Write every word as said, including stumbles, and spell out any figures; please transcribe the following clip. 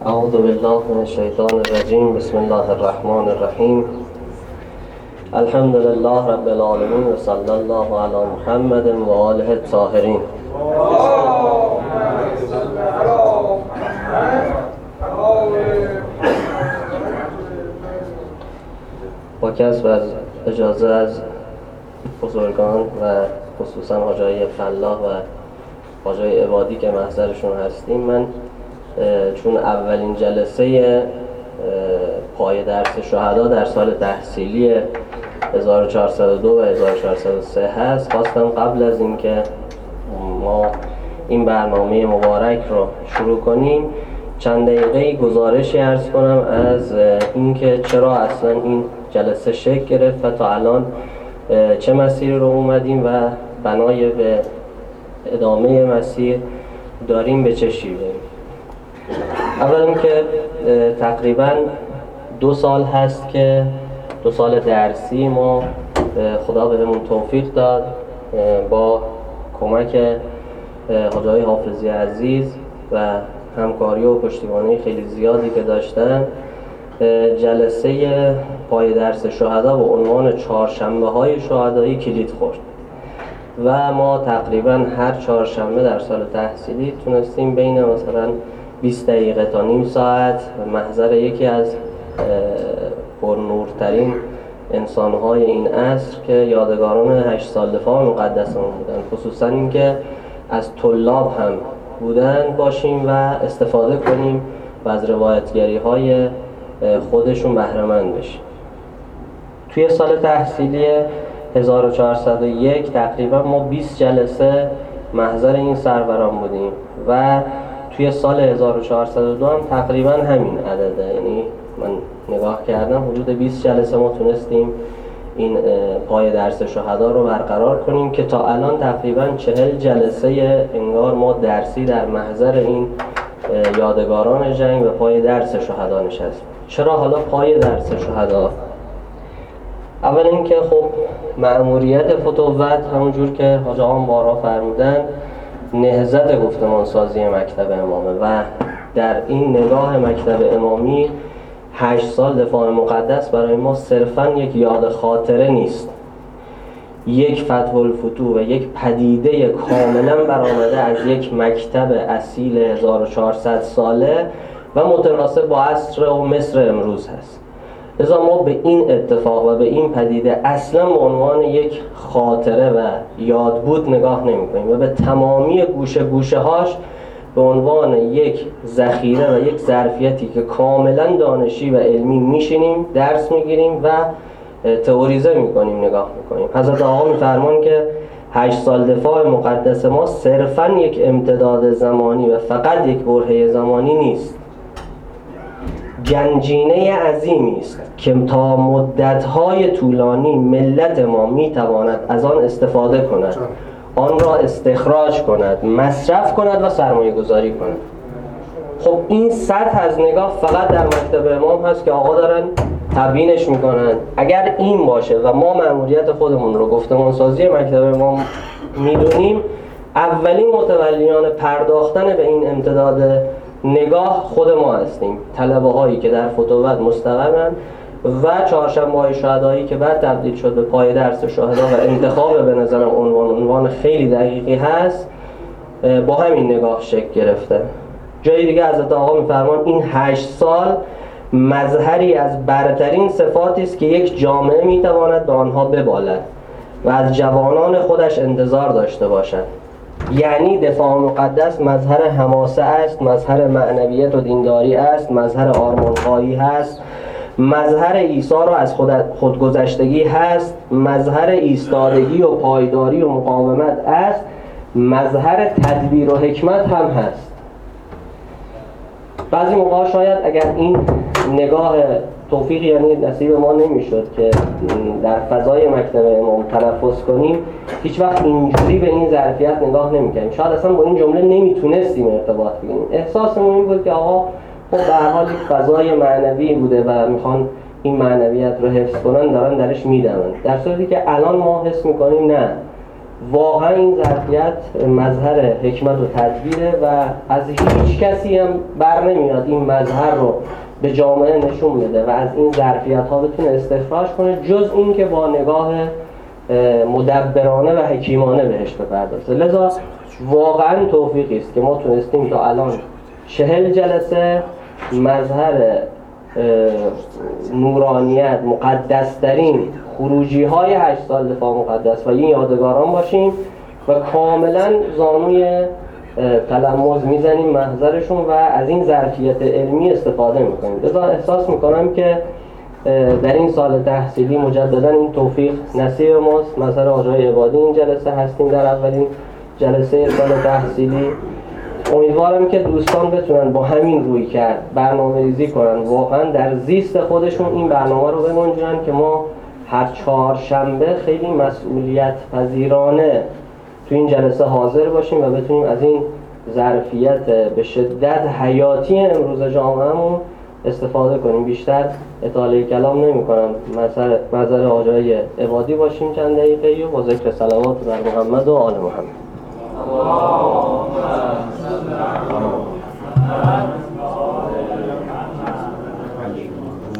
اعوذ بالله من الشیطان الرجیم. بسم الله الرحمن الرحیم. الحمد لله رب العالمین و صلی الله علی محمد و آله الطاهرین. با کسب از اجازه از بزرگان و خصوصا حاجی فلاح و حاجی عبادی که محضرشون هستیم، من چون اولین جلسه پای درس شهدا در سال تحصیلی هزار و چهارصد و دو و هزار و چهارصد و سه هست، خواستم قبل از اینکه ما این برنامه مبارک رو شروع کنیم چند دقیقه گزارشی عرض کنم از اینکه چرا اصلا این جلسه شکل گرفت و تا الان چه مسیری رو اومدیم و بنای به ادامه مسیر داریم به چه شیوهی. اول اینکه تقریبا دو سال هست که دو سال درسی ما خدا بهمون توفیق داد با کمک حاجی حافظی عزیز و همکاری و پشتیبانی خیلی زیادی که داشتن، جلسه پای درس شهدا با عنوان چهارشنبه های شهدایی کلید خورد و ما تقریبا هر چهارشنبه در سال تحصیلی تونستیم بین مثلا بیست دقیقه تا نیم ساعت محضر یکی از پرنورترین انسانهای این عصر که یادگاران هشت سال دفاع مقدسمون بودن، خصوصا اینکه از طلاب هم بودن، باشیم و استفاده کنیم و از روایتگری های خودشون بهره مند بشیم. توی سال تحصیلی هزار و چهارصد و یک تقریبا ما بیست جلسه محضر این سروران بودیم و توی سال هزار و چهارصد و دو هم تقریبا همین عدده، یعنی من نگاه کردم حدود بیست جلسه ما تونستیم این پای درس شهدا رو برقرار کنیم که تا الان تقریبا چهل جلسه انگار ما درسی در محضر این یادگاران جنگ و پای درس شهدا نشستیم. چرا حالا پای درس شهدا؟ اول اینکه خب مأموریت فتوت همونجور که حاج آقا بارها فرمودن نهضت گفتمان سازی مکتب امامه و در این نگاه مکتب امامی هشت سال دفاع مقدس برای ما صرفاً یک یاد خاطره نیست، یک فتح الفتوح و یک پدیده کاملاً برآمده از یک مکتب اصیل هزار و چهارصد ساله و متناسب با عصر و مصر امروز هست. لذا ما به این اتفاق و به این پدیده اصلا به عنوان یک خاطره و یادبود نگاه نمی کنیم و به تمامی گوشه گوشه هاش به عنوان یک ذخیره و یک ظرفیتی که کاملا دانشی و علمی میشینیم، درس میگیریم و تئوریزه میکنیم نگاه میکنیم. حضرت آقا میفرمان که هشت سال دفاع مقدس ما صرفا یک امتداد زمانی و فقط یک برهه زمانی نیست، گنجینه عظیمی است که تا مدت‌های طولانی ملت ما میتواند از آن استفاده کند، آن را استخراج کند، مصرف کند و سرمایه گذاری کند. خب این سطح از نگاه فقط در مکتب امام هست که آقا دارن تبیینش میکنن. اگر این باشه و ما مأموریت خودمون رو گفتمان سازی مکتب امام میدونیم، اولین متولیان پرداختن به این امتداد نگاه خود ما هستیم، طلبه هایی که در فتوت مستقرن و چهارشنبه های شهدایی که بعد تبدیل شد به پای درس شهدا و انتخاب به نظرم عنوان عنوان خیلی دقیقی هست، با همین نگاه شکل گرفته. جای دیگه حضرت آقا میفرمان این هشت سال مظهری از برترین صفاتی است که یک جامعه میتواند به آنها ببالد و از جوانان خودش انتظار داشته باشد. یعنی دفاع مقدس مظهر حماسه است، مظهر معنویت و دینداری است، مظهر آرمان‌خواهی هست، مظهر ایثار و از خود خودگذشتگی هست، مظهر ایستادگی و پایداری و مقاومت است، مظهر تدبیر و حکمت هم هست. بعضی موقع شاید اگر این نگاه توفیق یعنی نصیب ما نمیشد که در فضای مکتب امام تنفس کنیم، هیچ وقت اینجوری به این ظرفیت نگاه نمی‌کنیم، شاید اصلا با این جمله نمیتونستیم ارتباط بگیریم. احساسمون این بود که آقا خب به هر حال یک فضای معنوی بوده و میخوان این معنویت رو حفظ کنن، دارن درش میدمن، در صورتی که الان ما حس میکنیم نه، واقعا این ظرفیت مظهر حکمت و تدبیره و از هیچ کسی هم بر نمیاد این مظهر رو به جامعه نشون بده و از این ظرفیت ها بتونه استخراج کنه، جز این که با نگاه مدبرانه و حکیمانه بهش بپردازه. لذا واقعا توفیقی است که ما تونستیم تا الان چهل جلسه مظهر نورانیت، مقدسترین خروجی های هشت سال دفاع مقدس و این یادگاران باشیم و کاملا زانوی تلمذ میزنیم محضرشون و از این ظرفیت علمی استفاده میکنیم. لذا احساس میکنم که در این سال تحصیلی مجددا این توفیق نصیب ماست. مظهر آجای عبادی این جلسه هستیم در اولین جلسه سال تحصیلی. امیدوارم که دوستان بتونن با همین روی کرد برنامه ریزی کنن، واقعا در زیست خودشون این برنامه رو بگنجونن که ما هر چهارشنبه خیلی مسئولیت پذیرانه تو این جلسه حاضر باشیم و بتونیم از این ظرفیت به شدت حیاتی امروز جامعهمون استفاده کنیم. بیشتر اطاله کلام نمی کنم، مظهر آجای عبادی باشیم چند دقیقه و با ذکر صلوات بر محمد و آل محمد.